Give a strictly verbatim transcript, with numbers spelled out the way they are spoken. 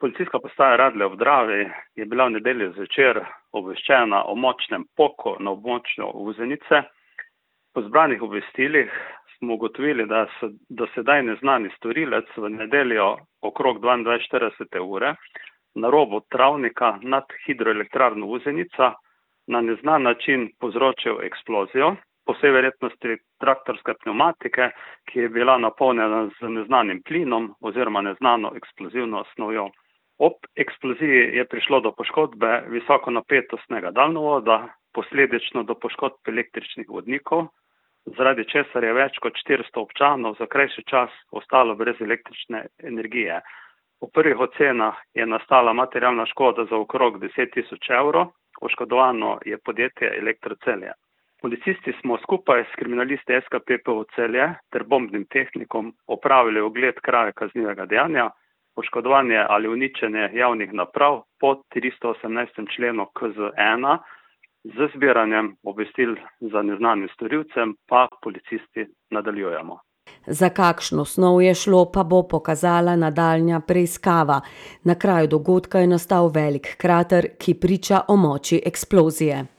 Policijska postaja Radlje ob Dravi je bila v nedeljo zvečer obveščena o močnem poku na območju Vuzenice. Po zbranih obvestilih smo ugotovili, da se do sedaj neznani storilec v nedeljo okrog dvaindvajset štirideset ure na robu travnika nad hidroelektrarno Vuzenica na neznan način povzročil eksplozijo, po vsej verjetnosti traktorske pnevmatike, ki je bila napolnjena z neznanim plinom oziroma neznano eksplozivno snovjo. Ob eksploziji je prišlo do poškodbe visokonapetostnega daljnovoda, posledično do poškodb električnih vodnikov, zaradi česar je več kot štiristo občanov za krajši čas ostalo brez električne energije. Po prvih ocenah je nastala materialna škoda za okrog deset tisoč evrov, oškodovano je podjetje Elektro Celje. Policisti smo skupaj s kriminalisti S K P P O Celje ter bombnim tehnikom opravili ogled kraja kaznivega dejanja, poškodovanje ali uničenje javnih naprav po tristo osemnajstem členu K Z ena, z zbiranjem obvestil za neznanim storilcem pa policisti nadaljujemo. Za kakšno snov je šlo, pa bo pokazala nadaljnja preiskava. Na kraju dogodka je nastal velik krater, ki priča o moči eksplozije.